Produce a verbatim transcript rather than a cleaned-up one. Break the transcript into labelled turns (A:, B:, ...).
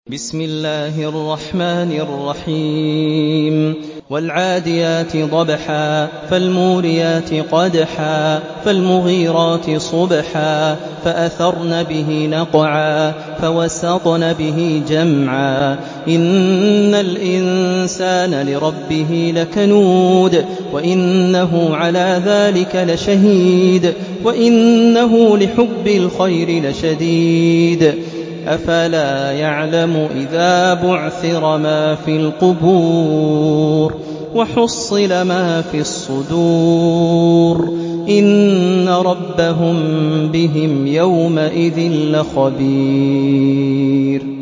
A: بسم الله الرحمن الرحيم والعاديات ضبحا فالموريات قدحا فالمغيرات صبحا فأثرن به نقعا فوسطن به جمعا إن الإنسان لربه لكنود وإنه على ذلك لشهيد وإنه لحب الخير لشديد أفلا يعلم إذا بعثر ما في القبور وحصل ما في الصدور إن ربهم بهم يومئذ لخبير.